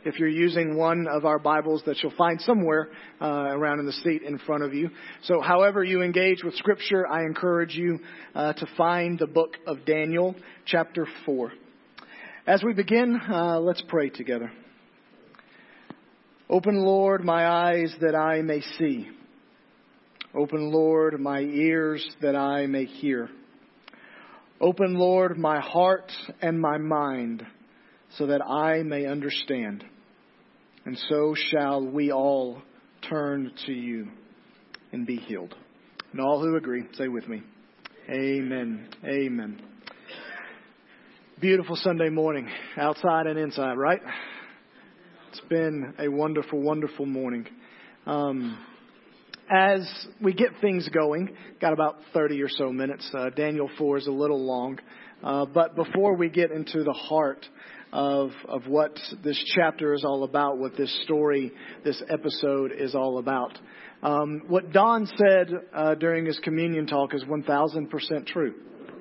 if you're using one of our Bibles that you'll find somewhere around in the seat in front of you. So however you engage with Scripture, I encourage you to find the book of Daniel, chapter 4. As we begin, let's pray together. Open, Lord, my eyes that I may see. Open, Lord, my ears that I may hear. Open, Lord, my heart and my mind so that I may understand. And so shall we all turn to you and be healed. And all who agree, say with me, amen. Amen. Beautiful Sunday morning, outside and inside, right? It's been a wonderful, wonderful morning. As we get things going, got about 30 or so minutes. Daniel 4 is a little long. But before we get into the heart of what this chapter is all about, what this story, this episode is all about, what Don said during his communion talk is 1,000% true.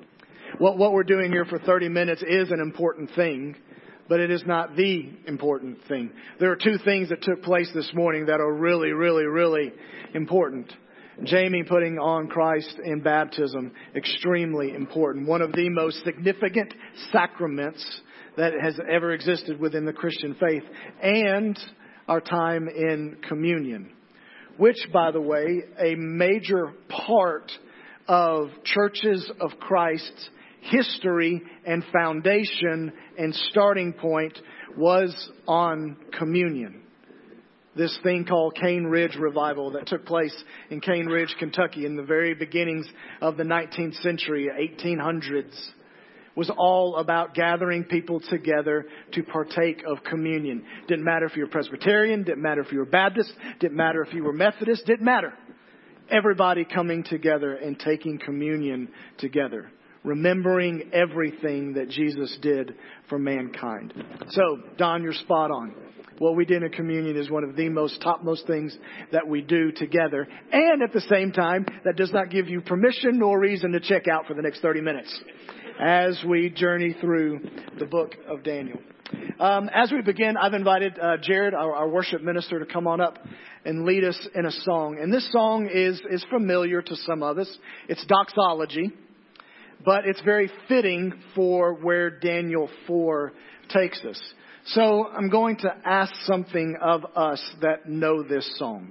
What we're doing here for 30 minutes is an important thing, but it is not the important thing. There are two things that took place this morning that are really, really, really important. Jamie putting on Christ in baptism, extremely important. One of the most significant sacraments that has ever existed within the Christian faith. And our time in communion. Which, by the way, a major part of Churches of Christ's history and foundation and starting point was on communion. This thing called Cane Ridge Revival that took place in Cane Ridge, Kentucky in the very beginnings of the 19th century, 1800s, was all about gathering people together to partake of communion. Didn't matter if you were Presbyterian, didn't matter if you were Baptist, didn't matter if you were Methodist, didn't matter. Everybody coming together and taking communion together. Remembering everything that Jesus did for mankind. So, Don, you're spot on. What we did in communion is one of the topmost things that we do together. And at the same time, that does not give you permission nor reason to check out for the next 30 minutes as we journey through the book of Daniel. As we begin, I've invited Jared, our worship minister, to come on up and lead us in a song. And this song is familiar to some of us. It's doxology. But it's very fitting for where Daniel 4 takes us. So I'm going to ask something of us that know this song.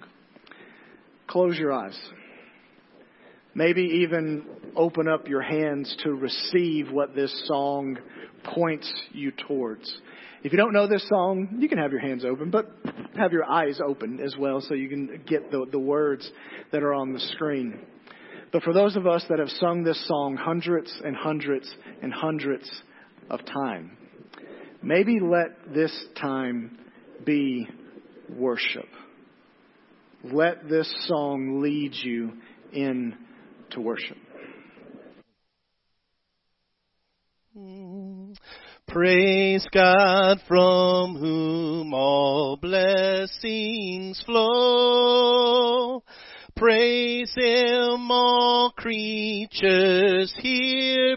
Close your eyes. Maybe even open up your hands to receive what this song points you towards. If you don't know this song, you can have your hands open, but have your eyes open as well so you can get the words that are on the screen. But for those of us that have sung this song hundreds and hundreds and hundreds of times, maybe let this time be worship. Let this song lead you into worship. Praise God from whom all blessings flow. Praise Him, all creatures here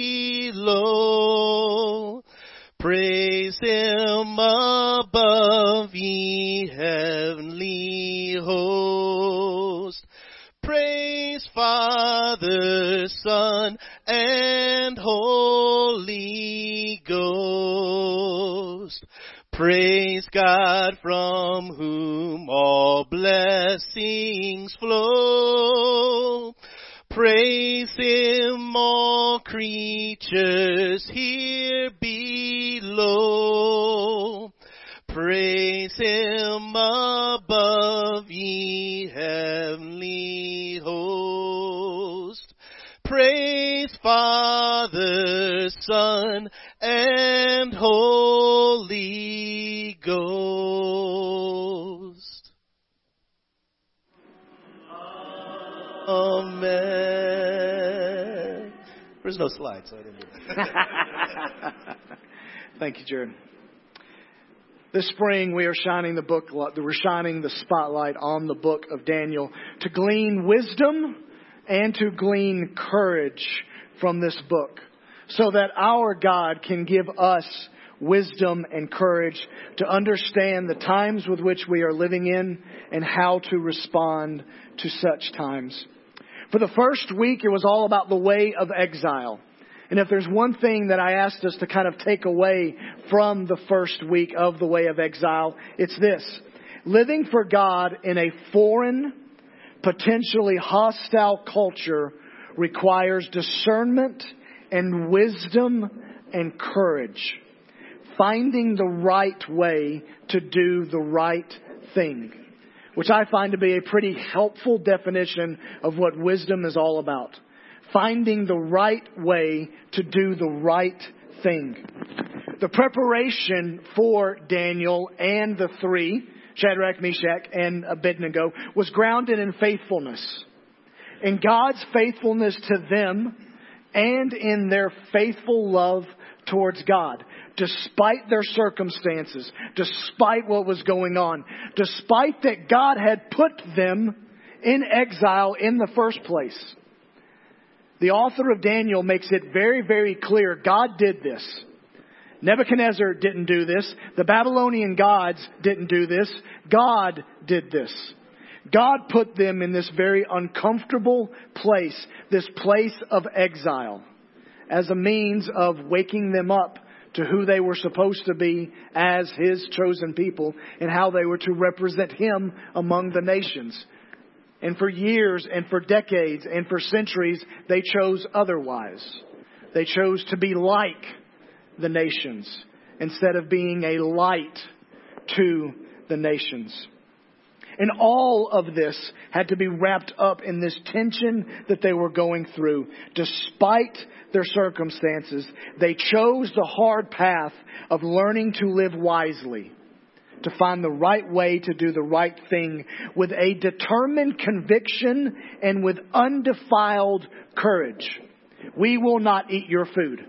below. Praise Him above, ye heavenly host. Praise Father, Son, and Holy Ghost. Praise God from whom all blessings flow. Praise Him, all creatures here below. Praise Him above, ye heavenly host. Praise Father, Son, and Holy Ghost. Amen. There's no slide, so I didn't do that. Thank you, Jared. This spring, we are shining the spotlight on the book of Daniel to glean wisdom and to glean courage from this book so that our God can give us wisdom, and courage to understand the times with which we are living in and how to respond to such times. For the first week, it was all about the way of exile. And if there's one thing that I asked us to kind of take away from the first week of the way of exile, it's this. Living for God in a foreign, potentially hostile culture requires discernment and wisdom and courage. Finding the right way to do the right thing, which I find to be a pretty helpful definition of what wisdom is all about. Finding the right way to do the right thing. The preparation for Daniel and the three, Shadrach, Meshach, and Abednego, was grounded in faithfulness. In God's faithfulness to them and in their faithful love towards God. Despite their circumstances, despite what was going on, despite that God had put them in exile in the first place. The author of Daniel makes it very, very clear God did this. Nebuchadnezzar didn't do this. The Babylonian gods didn't do this. God did this. God put them in this very uncomfortable place, this place of exile, as a means of waking them up to who they were supposed to be as His chosen people and how they were to represent Him among the nations. And for years and for decades and for centuries, they chose otherwise. They chose to be like the nations instead of being a light to the nations. And all of this had to be wrapped up in this tension that they were going through. Despite their circumstances, they chose the hard path of learning to live wisely, to find the right way to do the right thing with a determined conviction and with undefiled courage. We will not eat your food.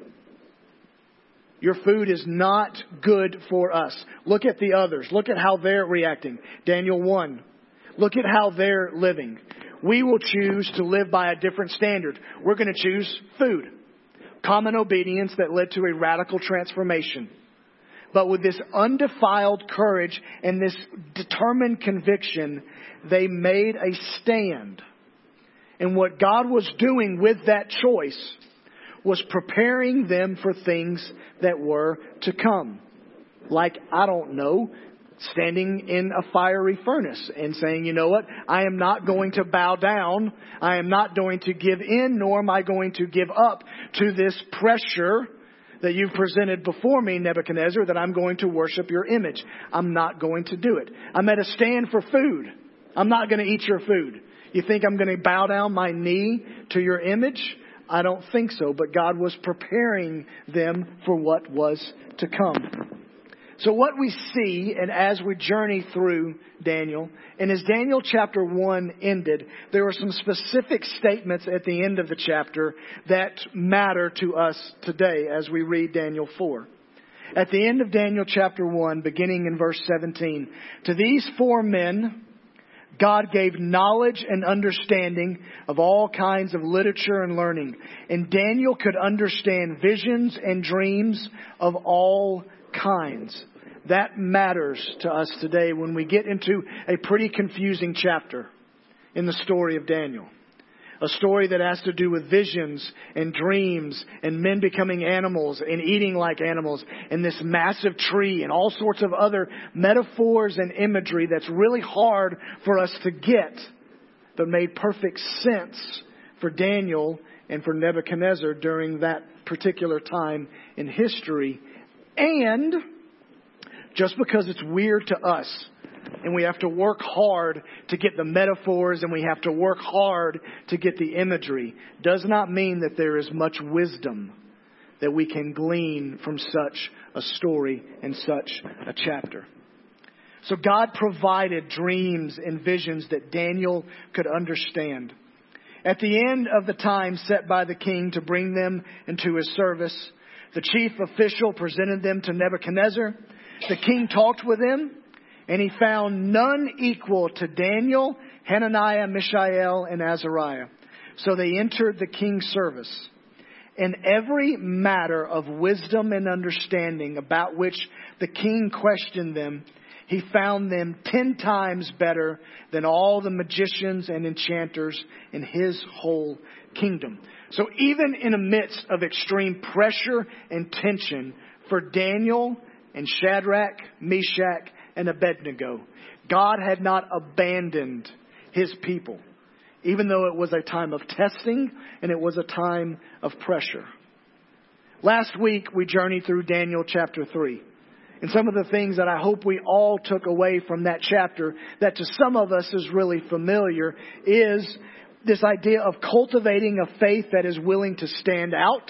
Your food is not good for us. Look at the others. Look at how they're reacting. Daniel 1. Look at how they're living. We will choose to live by a different standard. We're going to choose food. Common obedience that led to a radical transformation. But with this undefiled courage and this determined conviction, they made a stand. And what God was doing with that choice was preparing them for things that were to come. Like, I don't know, standing in a fiery furnace and saying, you know what, I am not going to bow down. I am not going to give in, nor am I going to give up to this pressure that you've presented before me, Nebuchadnezzar, that I'm going to worship your image. I'm not going to do it. I'm at a stand for food. I'm not going to eat your food. You think I'm going to bow down my knee to your image? I don't think so, but God was preparing them for what was to come. So what we see, and as we journey through Daniel, and as Daniel chapter 1 ended, there were some specific statements at the end of the chapter that matter to us today as we read Daniel 4. At the end of Daniel chapter 1, beginning in verse 17, to these 4 men, God gave knowledge and understanding of all kinds of literature and learning. And Daniel could understand visions and dreams of all kinds. That matters to us today when we get into a pretty confusing chapter in the story of Daniel. A story that has to do with visions and dreams and men becoming animals and eating like animals and this massive tree and all sorts of other metaphors and imagery that's really hard for us to get, but made perfect sense for Daniel and for Nebuchadnezzar during that particular time in history. And just because it's weird to us, and we have to work hard to get the metaphors and we have to work hard to get the imagery, does not mean that there is much wisdom that we can glean from such a story and such a chapter. So God provided dreams and visions that Daniel could understand. At the end of the time set by the king to bring them into his service, the chief official presented them to Nebuchadnezzar. The king talked with him, and he found none equal to Daniel, Hananiah, Mishael, and Azariah. So they entered the king's service. In every matter of wisdom and understanding about which the king questioned them, he found them 10 times better than all the magicians and enchanters in his whole kingdom. So even in the midst of extreme pressure and tension for Daniel and Shadrach, Meshach, and Abednego, God had not abandoned his people, even though it was a time of testing and it was a time of pressure. Last week, we journeyed through Daniel chapter 3. And some of the things that I hope we all took away from that chapter that to some of us is really familiar is this idea of cultivating a faith that is willing to stand out,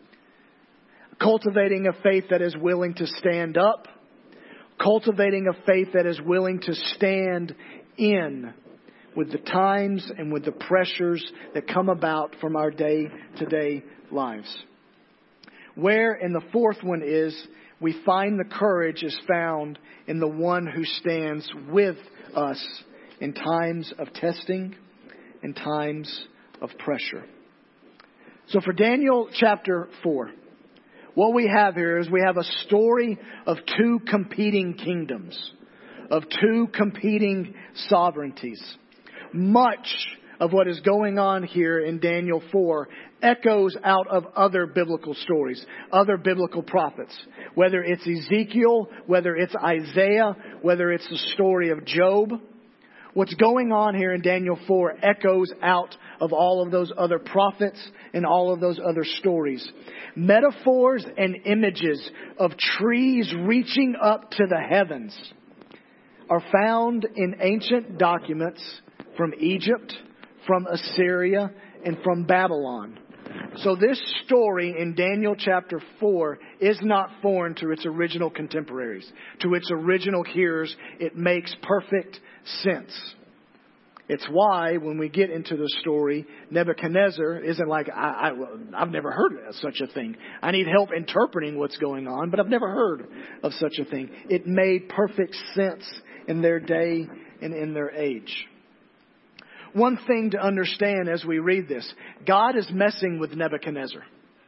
cultivating a faith that is willing to stand up, cultivating a faith that is willing to stand in with the times and with the pressures that come about from our day-to-day lives. Where, and the fourth one is, we find the courage is found in the one who stands with us in times of testing, in times of pressure. So for Daniel chapter 4, what we have here is we have a story of two competing kingdoms, of two competing sovereignties. Much of what is going on here in Daniel 4 echoes out of other biblical stories, other biblical prophets. Whether it's Ezekiel, whether it's Isaiah, whether it's the story of Job. What's going on here in Daniel 4 echoes out of all of those other prophets and all of those other stories. Metaphors and images of trees reaching up to the heavens are found in ancient documents from Egypt, from Assyria, and from Babylon. So this story in Daniel chapter 4 is not foreign to its original contemporaries, to its original hearers. It makes perfect sense. It's why when we get into the story, Nebuchadnezzar isn't like, I've never heard of such a thing. I need help interpreting what's going on, but I've never heard of such a thing. It made perfect sense in their day and in their age. One thing to understand as we read this, God is messing with Nebuchadnezzar.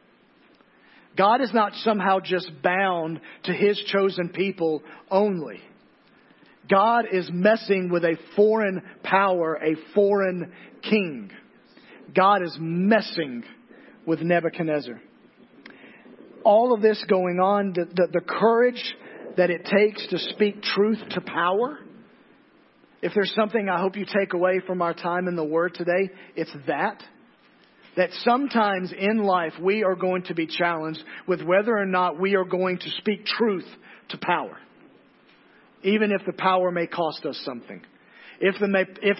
God is not somehow just bound to his chosen people only. God is messing with a foreign power, a foreign king. God is messing with Nebuchadnezzar. All of this going on, the courage that it takes to speak truth to power. If there's something I hope you take away from our time in the Word today, it's that sometimes in life we are going to be challenged with whether or not we are going to speak truth to power. Even if the power may cost us something. Even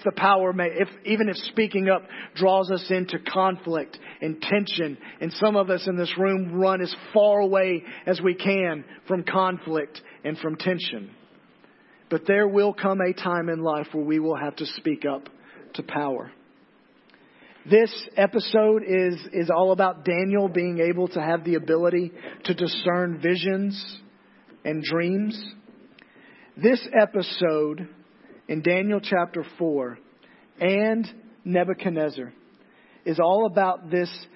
if speaking up draws us into conflict and tension, and some of us in this room run as far away as we can from conflict and from tension. But there will come a time in life where we will have to speak up to power. This episode is all about Daniel being able to have the ability to discern visions and dreams. This episode in Daniel chapter 4 and Nebuchadnezzar is all about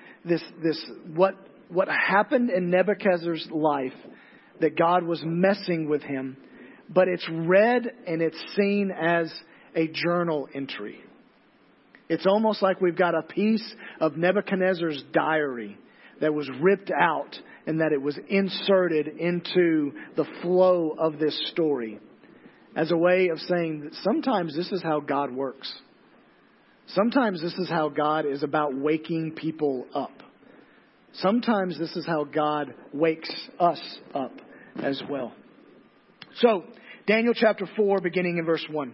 what happened in Nebuchadnezzar's life, that God was messing with him. But it's read and it's seen as a journal entry. It's almost like we've got a piece of Nebuchadnezzar's diary that was ripped out and that it was inserted into the flow of this story as a way of saying that sometimes this is how God works. Sometimes this is how God is about waking people up. Sometimes this is how God wakes us up as well. So, Daniel chapter 4, beginning in verse 1.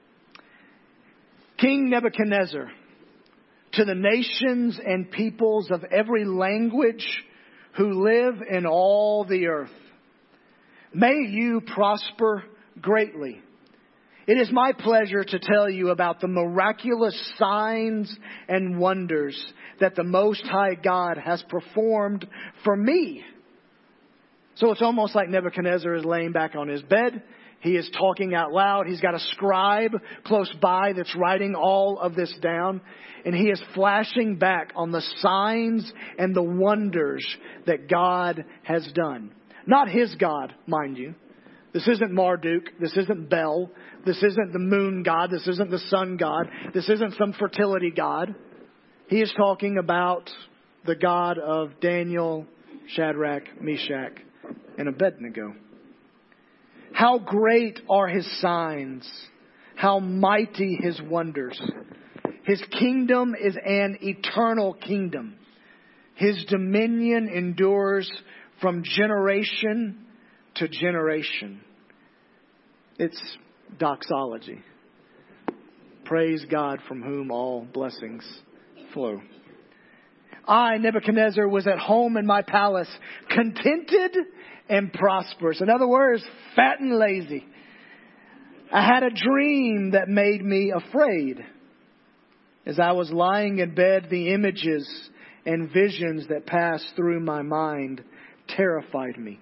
King Nebuchadnezzar, to the nations and peoples of every language who live in all the earth, may you prosper greatly. It is my pleasure to tell you about the miraculous signs and wonders that the Most High God has performed for me. So it's almost like Nebuchadnezzar is laying back on his bed. He is talking out loud. He's got a scribe close by that's writing all of this down. And he is flashing back on the signs and the wonders that God has done. Not his God, mind you. This isn't Marduk. This isn't Bel. This isn't the moon god. This isn't the sun god. This isn't some fertility god. He is talking about the God of Daniel, Shadrach, Meshach, and Abednego. How great are his signs. How mighty his wonders. His kingdom is an eternal kingdom. His dominion endures from generation to generation. It's doxology. Praise God from whom all blessings flow. I, Nebuchadnezzar, was at home in my palace, contented and prosperous. In other words, fat and lazy. I had a dream that made me afraid. As I was lying in bed, the images and visions that passed through my mind terrified me.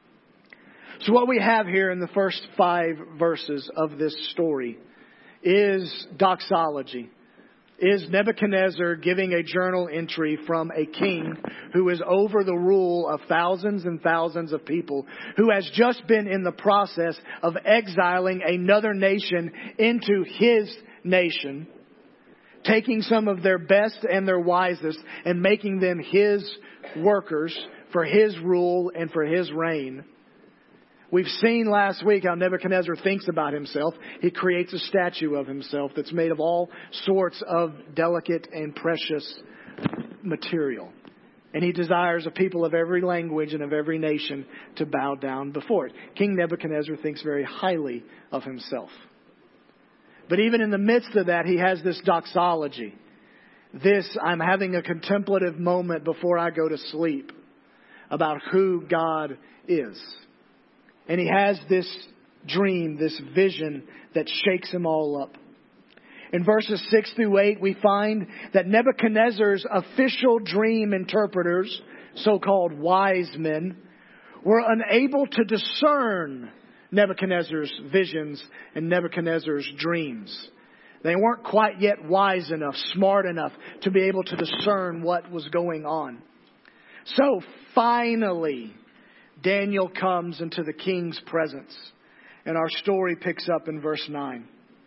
So what we have here in the first 5 verses of this story is doxology. Is Nebuchadnezzar giving a journal entry from a king who is over the rule of thousands and thousands of people, who has just been in the process of exiling another nation into his nation, taking some of their best and their wisest and making them his workers for his rule and for his reign. We've seen last week how Nebuchadnezzar thinks about himself. He creates a statue of himself that's made of all sorts of delicate and precious material. And he desires a people of every language and of every nation to bow down before it. King Nebuchadnezzar thinks very highly of himself. But even in the midst of that, he has this doxology. I'm having a contemplative moment before I go to sleep about who God is. And he has this dream, this vision that shakes him all up. In verses 6 through 8, we find that Nebuchadnezzar's official dream interpreters, so-called wise men, were unable to discern Nebuchadnezzar's visions and Nebuchadnezzar's dreams. They weren't quite yet wise enough, smart enough to be able to discern what was going on. So finally, Daniel comes into the king's presence. And our story picks up in verse 9.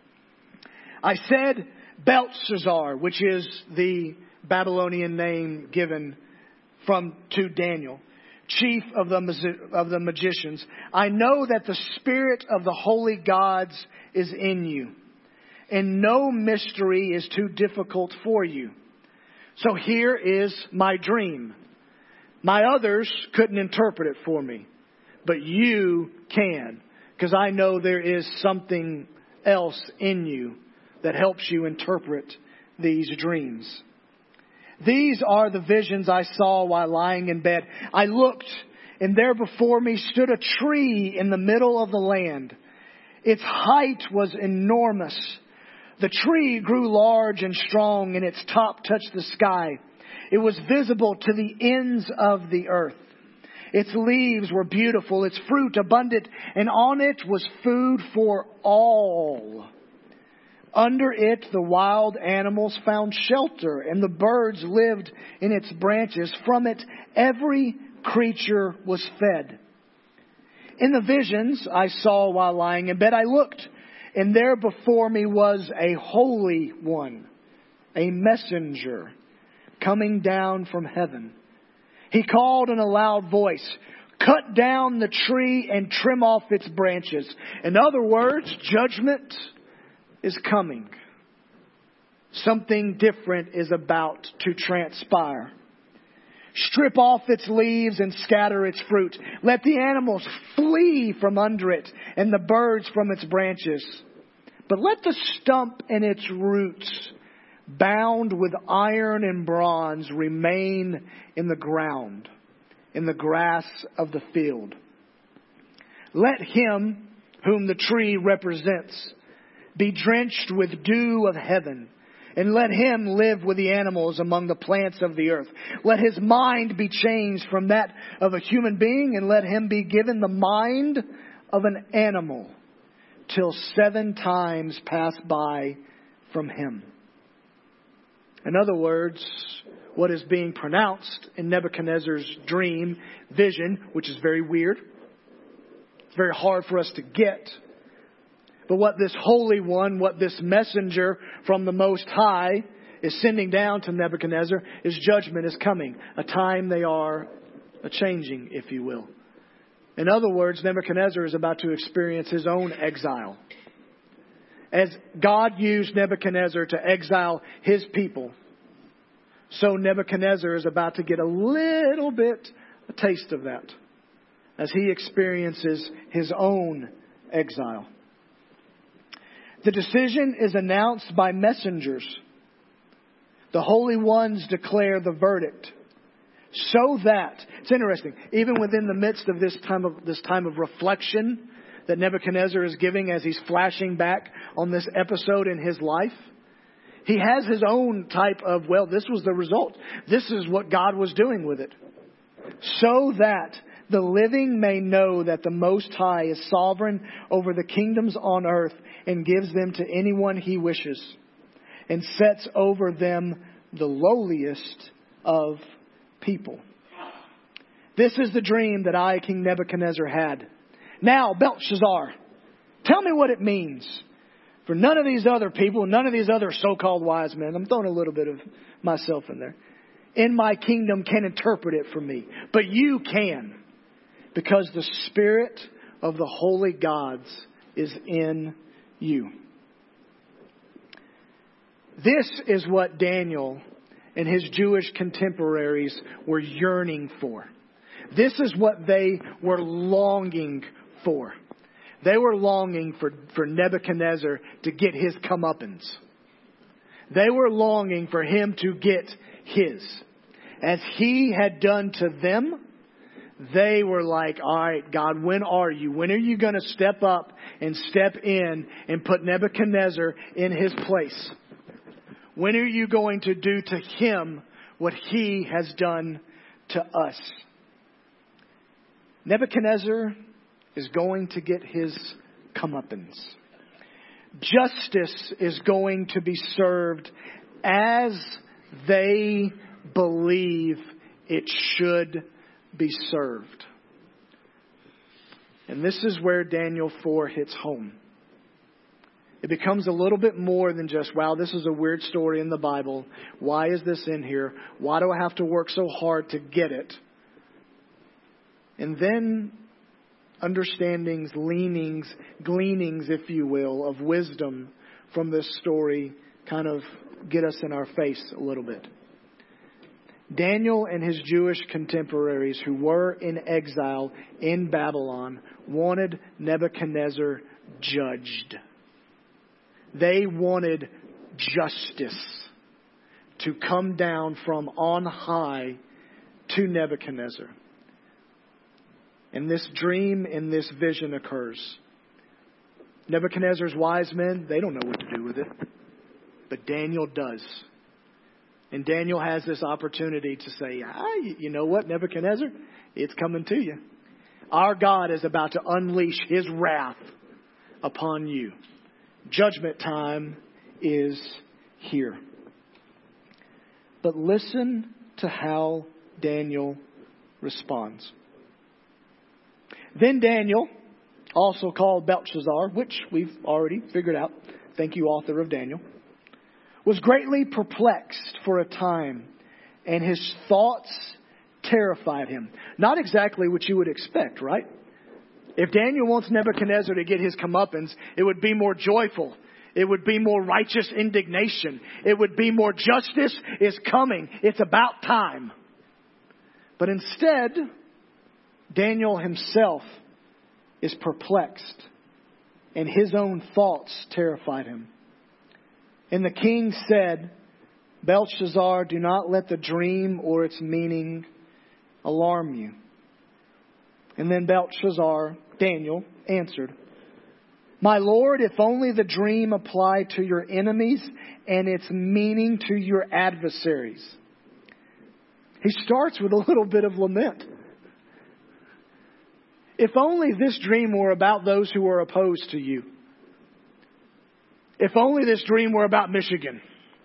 I said, Belshazzar, which is the Babylonian name given to Daniel, chief of the magicians, I know that the spirit of the holy gods is in you, and no mystery is too difficult for you. So here is my dream. My others couldn't interpret it for me, but you can, because I know there is something else in you that helps you interpret these dreams. These are the visions I saw while lying in bed. I looked, and there before me stood a tree in the middle of the land. Its height was enormous. The tree grew large and strong, and its top touched the sky. It was visible to the ends of the earth. Its leaves were beautiful, its fruit abundant, and on it was food for all. Under it, the wild animals found shelter, and the birds lived in its branches. From it, every creature was fed. In the visions I saw while lying in bed, I looked, and there before me was a holy one, a messenger, coming down from heaven. He called in a loud voice, cut down the tree and trim off its branches. In other words, judgment is coming. Something different is about to transpire. Strip off its leaves and scatter its fruit. Let the animals flee from under it and the birds from its branches. But let the stump and its roots, bound with iron and bronze, remain in the ground, in the grass of the field. Let him whom the tree represents be drenched with dew of heaven, and let him live with the animals among the plants of the earth. Let his mind be changed from that of a human being, and let him be given the mind of an animal, till 7 times pass by from him. In other words, what is being pronounced in Nebuchadnezzar's dream, vision, which is very weird. It's very hard for us to get. But what this Holy One, what this messenger from the Most High is sending down to Nebuchadnezzar is judgment is coming. A time they are a-changing, if you will. In other words, Nebuchadnezzar is about to experience his own exile. As God used Nebuchadnezzar to exile his people, so Nebuchadnezzar is about to get a little bit a taste of that as he experiences his own exile. The decision is announced by messengers. The holy ones declare the verdict. So that, it's interesting, even within the midst of this time of reflection that Nebuchadnezzar is giving as he's flashing back on this episode in his life, he has his own type of, well, this was the result. This is what God was doing with it. So that the living may know that the Most High is sovereign over the kingdoms on earth and gives them to anyone he wishes, and sets over them the lowliest of people. This is the dream that I, King Nebuchadnezzar, had. Now, Belshazzar, tell me what it means. For none of these other people, none of these other so-called wise men, I'm throwing a little bit of myself in there, in my kingdom can interpret it for me. But you can, because the Spirit of the holy gods is in you. This is what Daniel and his Jewish contemporaries were yearning for. This is what they were longing for. They were longing for Nebuchadnezzar to get his comeuppance. They were longing for him to get his. As he had done to them, they were like, all right, God, when are you? When are you going to step up and step in and put Nebuchadnezzar in his place? When are you going to do to him what he has done to us? Nebuchadnezzar is going to get his comeuppance. Justice is going to be served as they believe it should be served. And this is where Daniel 4 hits home. It becomes a little bit more than just, wow, this is a weird story in the Bible. Why is this in here? Why do I have to work so hard to get it? And then understandings, leanings, gleanings, if you will, of wisdom from this story kind of get us in our face a little bit. Daniel and his Jewish contemporaries who were in exile in Babylon wanted Nebuchadnezzar judged. They wanted justice to come down from on high to Nebuchadnezzar. And this dream and this vision occurs. Nebuchadnezzar's wise men, they don't know what to do with it. But Daniel does. And Daniel has this opportunity to say, you know what, Nebuchadnezzar? It's coming to you. Our God is about to unleash his wrath upon you. Judgment time is here. But listen to how Daniel responds. Then Daniel, also called Belshazzar, which we've already figured out, thank you, author of Daniel, was greatly perplexed for a time, and his thoughts terrified him. Not exactly what you would expect, right? If Daniel wants Nebuchadnezzar to get his comeuppance, it would be more joyful. It would be more righteous indignation. It would be more justice is coming. It's about time. But instead, Daniel himself is perplexed, and his own thoughts terrified him. And the king said, Belshazzar, do not let the dream or its meaning alarm you. And then Belshazzar, Daniel, answered, my lord, if only the dream applied to your enemies and its meaning to your adversaries. He starts with a little bit of lament. If only this dream were about those who are opposed to you. If only this dream were about Michigan.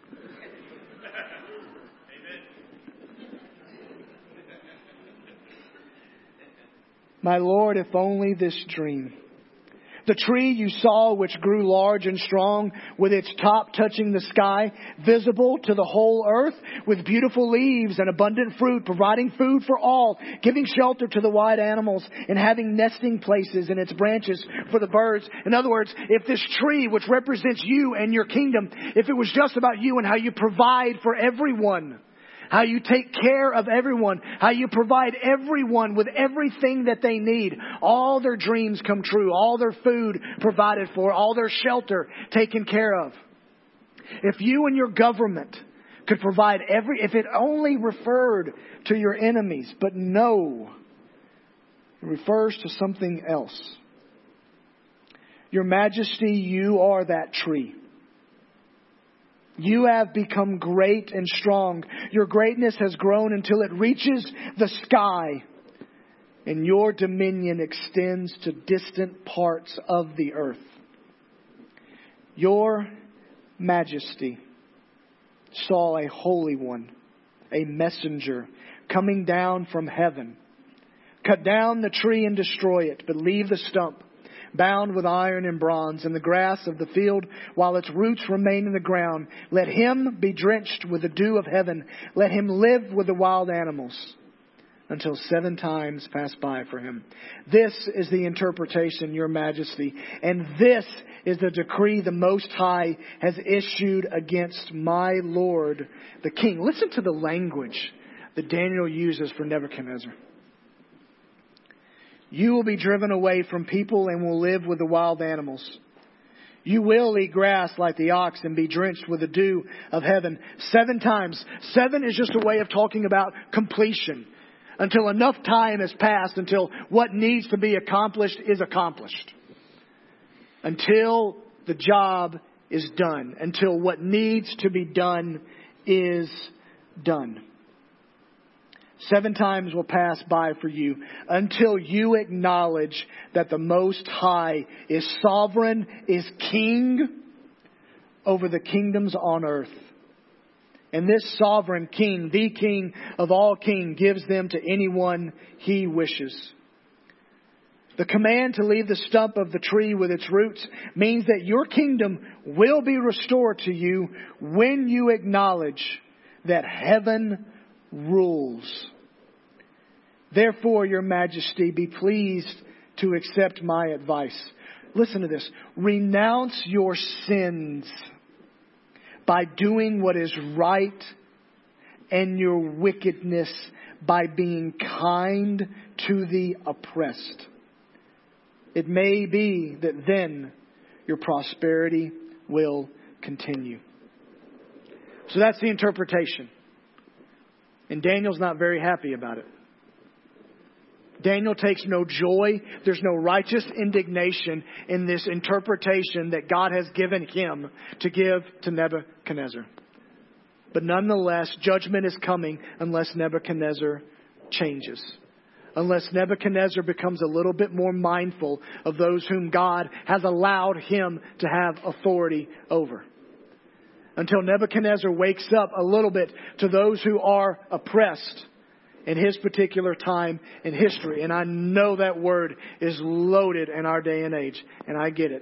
My Lord, if only this dream. The tree you saw, which grew large and strong, with its top touching the sky, visible to the whole earth, with beautiful leaves and abundant fruit, providing food for all, giving shelter to the wild animals, and having nesting places in its branches for the birds. In other words, if this tree, which represents you and your kingdom, if it was just about you and how you provide for everyone, how you take care of everyone, how you provide everyone with everything that they need. All their dreams come true, all their food provided for, all their shelter taken care of. If you and your government could provide if it only referred to your enemies, but no, it refers to something else. Your Majesty, you are that tree. You have become great and strong. Your greatness has grown until it reaches the sky, and your dominion extends to distant parts of the earth. Your Majesty saw a holy one, a messenger, coming down from heaven. Cut down the tree and destroy it, but leave the stump, bound with iron and bronze, in the grass of the field, while its roots remain in the ground. Let him be drenched with the dew of heaven. Let him live with the wild animals until 7 times pass by for him. This is the interpretation, Your Majesty, and this is the decree the Most High has issued against my Lord, the King. Listen to the language that Daniel uses for Nebuchadnezzar. You will be driven away from people and will live with the wild animals. You will eat grass like the ox and be drenched with the dew of heaven 7 times. 7 is just a way of talking about completion. Until enough time has passed, until what needs to be accomplished is accomplished. Until the job is done. Until what needs to be done is done. 7 times will pass by for you until you acknowledge that the Most High is sovereign, is king over the kingdoms on earth. And this sovereign king, the king of all kings, gives them to anyone he wishes. The command to leave the stump of the tree with its roots means that your kingdom will be restored to you when you acknowledge that heaven rules. Therefore, Your Majesty, be pleased to accept my advice. Listen to this. Renounce your sins by doing what is right, and your wickedness by being kind to the oppressed. It may be that then your prosperity will continue. So that's the interpretation. And Daniel's not very happy about it. Daniel takes no joy. There's no righteous indignation in this interpretation that God has given him to give to Nebuchadnezzar. But nonetheless, judgment is coming unless Nebuchadnezzar changes. Unless Nebuchadnezzar becomes a little bit more mindful of those whom God has allowed him to have authority over. Until Nebuchadnezzar wakes up a little bit to those who are oppressed in his particular time in history. And I know that word is loaded in our day and age. And I get it.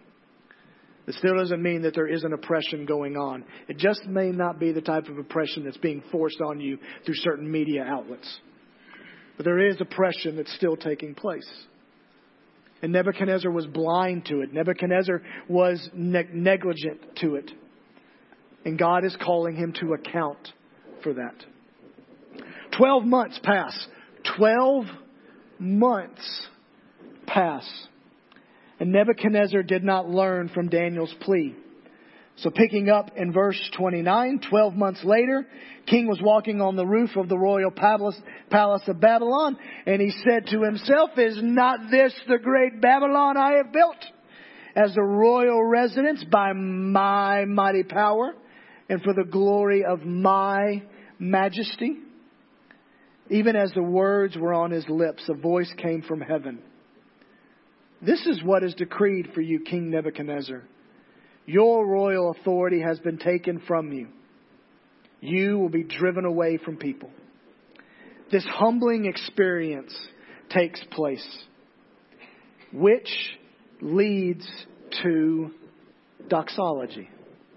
It still doesn't mean that there isn't oppression going on. It just may not be the type of oppression that's being forced on you through certain media outlets. But there is oppression that's still taking place. And Nebuchadnezzar was blind to it. Nebuchadnezzar was negligent to it. And God is calling him to account for that. 12 months pass. 12 months pass. And Nebuchadnezzar did not learn from Daniel's plea. So picking up in verse 29, 12 months later, King was walking on the roof of the royal palace of Babylon. And he said to himself, is not this the great Babylon I have built as the royal residence by my mighty power and for the glory of my majesty? Even as the words were on his lips, a voice came from heaven. This is what is decreed for you, King Nebuchadnezzar. Your royal authority has been taken from you. You will be driven away from people. This humbling experience takes place, which leads to doxology.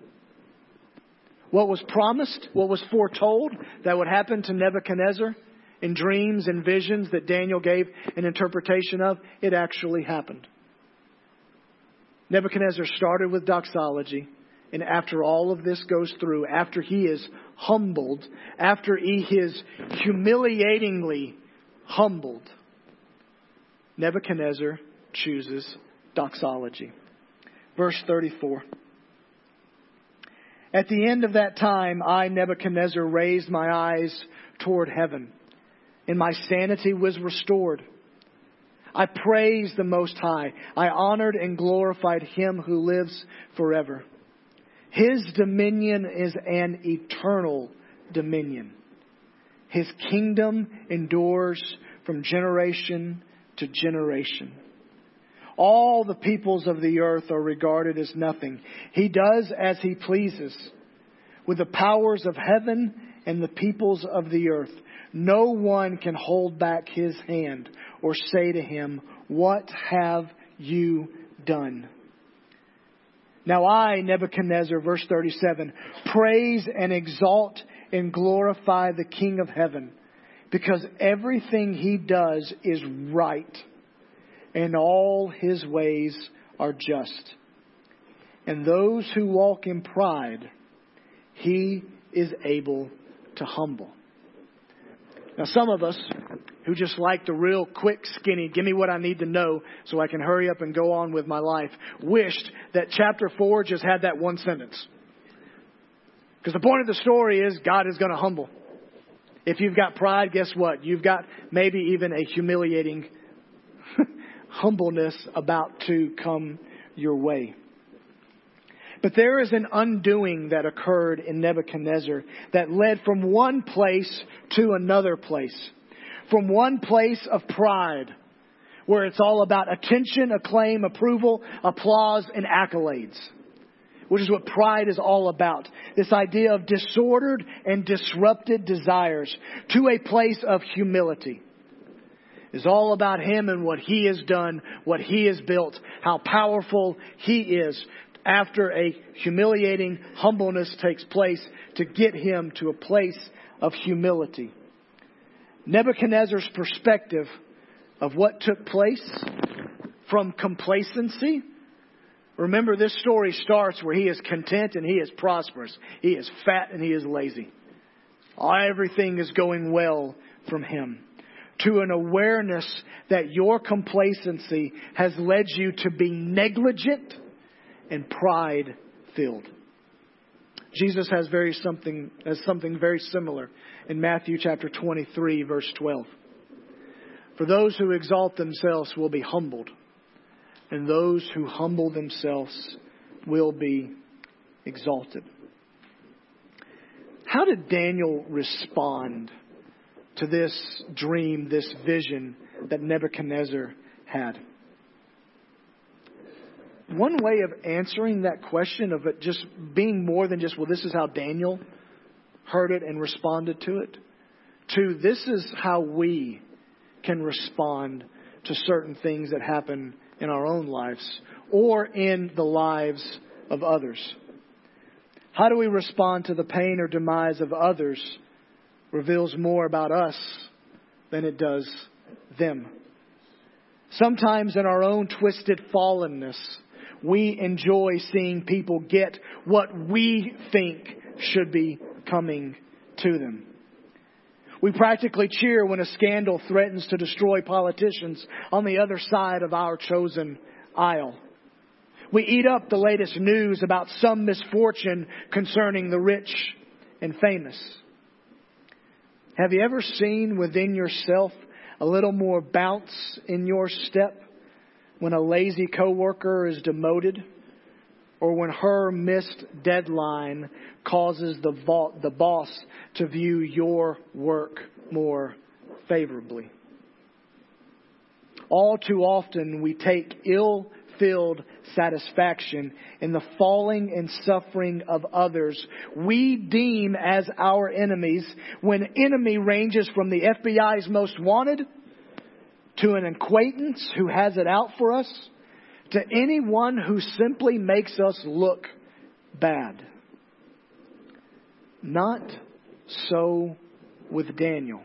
What was promised, what was foretold that would happen to Nebuchadnezzar in dreams and visions that Daniel gave an interpretation of, it actually happened. Nebuchadnezzar started with doxology, and after all of this goes through, after he is humbled, after he is humiliatingly humbled, Nebuchadnezzar chooses doxology. Verse 34. At the end of that time, I, Nebuchadnezzar, raised my eyes toward heaven, and my sanity was restored. I praised the Most High. I honored and glorified Him who lives forever. His dominion is an eternal dominion. His kingdom endures from generation to generation. All the peoples of the earth are regarded as nothing. He does as He pleases with the powers of heaven and the peoples of the earth. No one can hold back His hand or say to Him, "What have you done?" Now I, Nebuchadnezzar, verse 37, praise and exalt and glorify the King of heaven, because everything He does is right, and all His ways are just. And those who walk in pride, He is able to humble. Now some of us who just like the real quick, skinny, give me what I need to know so I can hurry up and go on with my life, wished that chapter 4 just had that one sentence. Because the point of the story is God is going to humble. If you've got pride, guess what? You've got maybe even a humiliating humbleness about to come your way. But there is an undoing that occurred in Nebuchadnezzar that led from one place to another place. From one place of pride, where it's all about attention, acclaim, approval, applause, and accolades. Which is what pride is all about. This idea of disordered and disrupted desires to a place of humility. It's all about Him and what He has done, what He has built, how powerful He is. After a humiliating humbleness takes place to get him to a place of humility. Nebuchadnezzar's perspective of what took place from complacency. Remember, this story starts where he is content and he is prosperous. He is fat and he is lazy. Everything is going well from him. To an awareness that your complacency has led you to be negligent and pride-filled. Jesus has something very similar in Matthew chapter 23, verse 12. For those who exalt themselves will be humbled, and those who humble themselves will be exalted. How did Daniel respond to this dream, this vision that Nebuchadnezzar had? One way of answering that question, of it just being more than just, well, this is how Daniel heard it and responded to it, to this is how we can respond to certain things that happen in our own lives or in the lives of others. How do we respond to the pain or demise of others reveals more about us than it does them. Sometimes in our own twisted fallenness, we enjoy seeing people get what we think should be coming to them. We practically cheer when a scandal threatens to destroy politicians on the other side of our chosen aisle. We eat up the latest news about some misfortune concerning the rich and famous. Have you ever seen within yourself a little more bounce in your step when a lazy coworker is demoted, or when her missed deadline causes the boss to view your work more favorably? All too often we take ill unfulfilled satisfaction in the falling and suffering of others we deem as our enemies, when enemy ranges from the FBI's most wanted to an acquaintance who has it out for us, to anyone who simply makes us look bad. Not so with Daniel.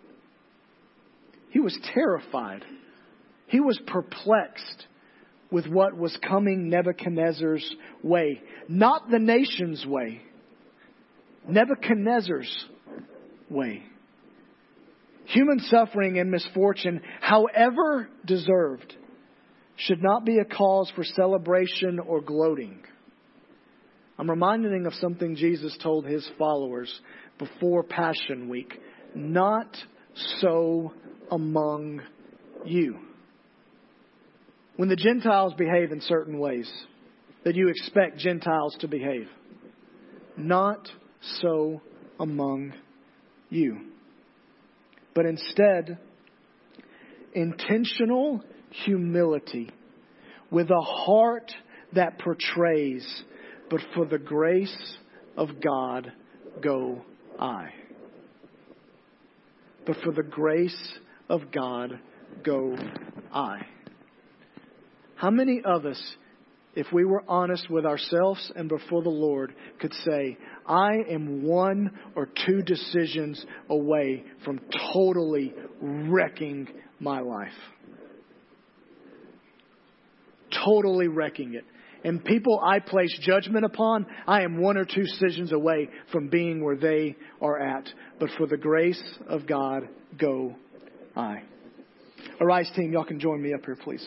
He was terrified. He was perplexed with what was coming Nebuchadnezzar's way. Not the nation's way. Nebuchadnezzar's way. Human suffering and misfortune, however deserved, should not be a cause for celebration or gloating. I'm reminding of something Jesus told His followers before Passion Week. Not so among you. When the Gentiles behave in certain ways that you expect Gentiles to behave, not so among you. But instead, intentional humility with a heart that portrays, but for the grace of God go I. But for the grace of God go I. How many of us, if we were honest with ourselves and before the Lord, could say, I am one or two decisions away from totally wrecking my life? Totally wrecking it. And people I place judgment upon, I am one or two decisions away from being where they are at. But for the grace of God, go I. Arise team, y'all can join me up here, please.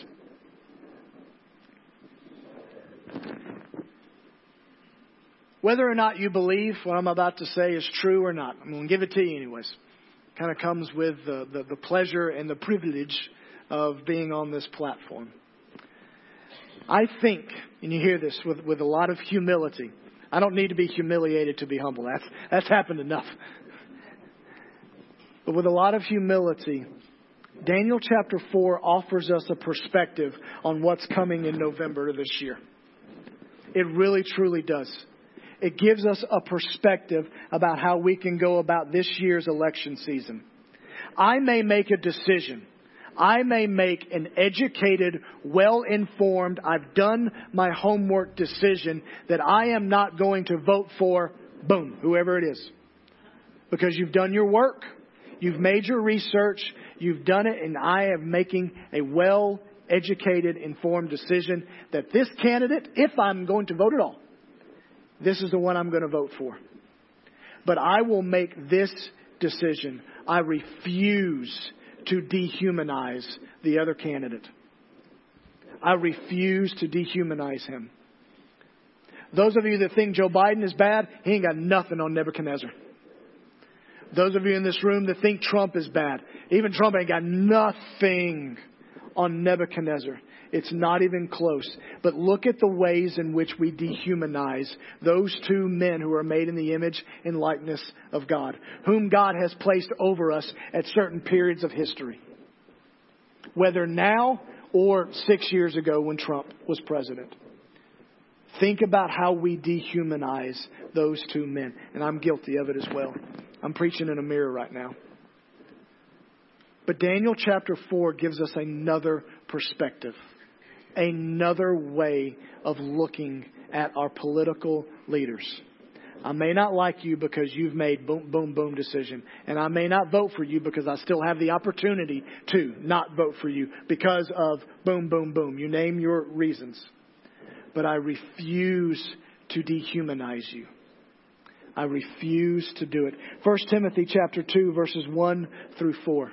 Whether or not you believe what I'm about to say is true or not, I'm going to give it to you anyways. Kind of comes with the pleasure and the privilege of being on this platform. I think, and you hear this with a lot of humility. I don't need to be humiliated to be humble. That's happened enough. But with a lot of humility, Daniel chapter 4 offers us a perspective on what's coming in November of this year. It really, truly does. It gives us a perspective about how we can go about this year's election season. I may make a decision. I may make an educated, well-informed, I've done my homework decision that I am not going to vote for, boom, whoever it is. Because you've done your work, you've made your research, you've done it, and I am making a well-educated, informed decision that this candidate, if I'm going to vote at all, this is the one I'm going to vote for. But I will make this decision. I refuse to dehumanize the other candidate. I refuse to dehumanize him. Those of you that think Joe Biden is bad, he ain't got nothing on Nebuchadnezzar. Those of you in this room that think Trump is bad, even Trump ain't got nothing on Nebuchadnezzar. It's not even close. But look at the ways in which we dehumanize those two men who are made in the image and likeness of God, whom God has placed over us at certain periods of history. Whether now or 6 years ago when Trump was president. Think about how we dehumanize those two men. And I'm guilty of it as well. I'm preaching in a mirror right now. But Daniel chapter 4 gives us another perspective. Another way of looking at our political leaders. I may not like you because you've made boom, boom, boom decision. And I may not vote for you because I still have the opportunity to not vote for you because of boom, boom, boom. You name your reasons. But I refuse to dehumanize you. I refuse to do it. 1 Timothy chapter 2 verses 1 through 4.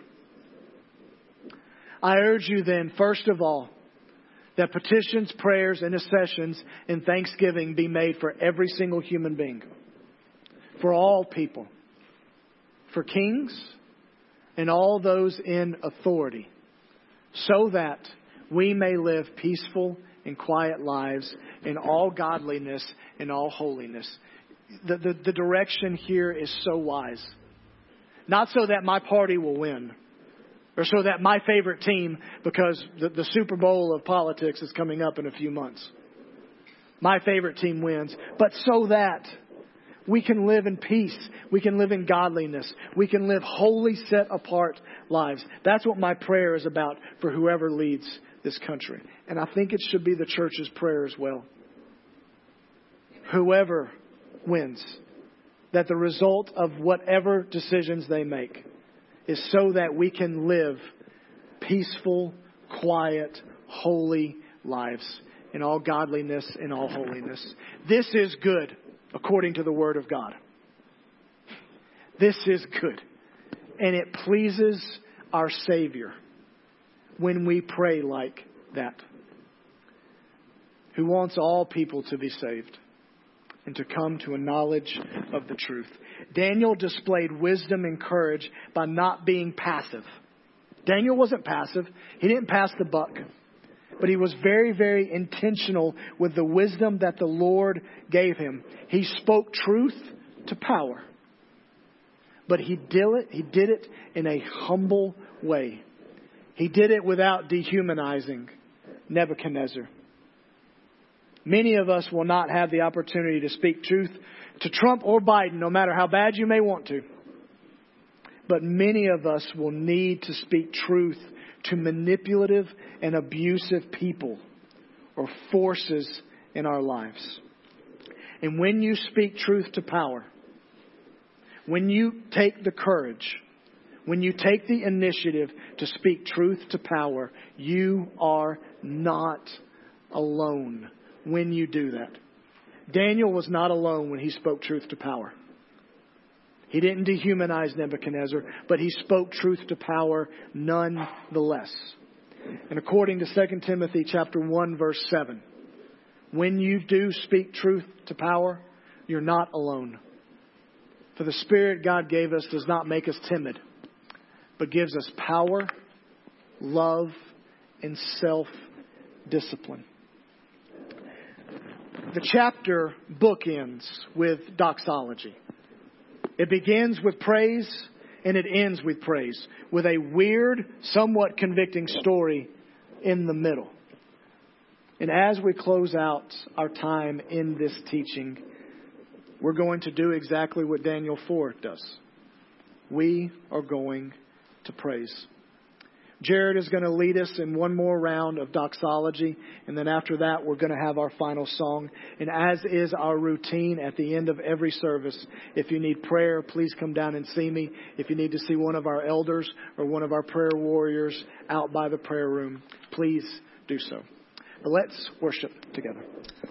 I urge you then, first of all, that petitions, prayers, intercessions, and thanksgiving be made for every single human being. For all people. For kings and all those in authority. So that we may live peaceful and quiet lives in all godliness and all holiness. The direction here is so wise. Not so that my party will win. Or so that my favorite team, because the Super Bowl of politics is coming up in a few months, my favorite team wins. But so that we can live in peace. We can live in godliness. We can live holy, set apart lives. That's what my prayer is about for whoever leads this country. And I think it should be the church's prayer as well. Whoever wins, that the result of whatever decisions they make is so that we can live peaceful, quiet, holy lives in all godliness and all holiness. This is good according to the Word of God. This is good. And it pleases our Savior when we pray like that. Who wants all people to be saved and to come to a knowledge of the truth. Daniel displayed wisdom and courage by not being passive. Daniel wasn't passive. He didn't pass the buck. But he was very, very intentional with the wisdom that the Lord gave him. He spoke truth to power. But he did it in a humble way. He did it without dehumanizing Nebuchadnezzar. Many of us will not have the opportunity to speak truth to Trump or Biden, no matter how bad you may want to. But many of us will need to speak truth to manipulative and abusive people or forces in our lives. And when you speak truth to power, when you take the courage, when you take the initiative to speak truth to power, you are not alone when you do that. Daniel was not alone when he spoke truth to power. He didn't dehumanize Nebuchadnezzar, but he spoke truth to power nonetheless. And according to 2 Timothy chapter 1, verse 7, when you do speak truth to power, you're not alone. For the Spirit God gave us does not make us timid, but gives us power, love, and self-discipline. The chapter bookends with doxology. It begins with praise and it ends with praise, with a weird, somewhat convicting story in the middle. And as we close out our time in this teaching, we're going to do exactly what Daniel 4 does. We are going to praise. Jared is going to lead us in one more round of doxology. And then after that, we're going to have our final song. And as is our routine at the end of every service, if you need prayer, please come down and see me. If you need to see one of our elders or one of our prayer warriors out by the prayer room, please do so. But let's worship together.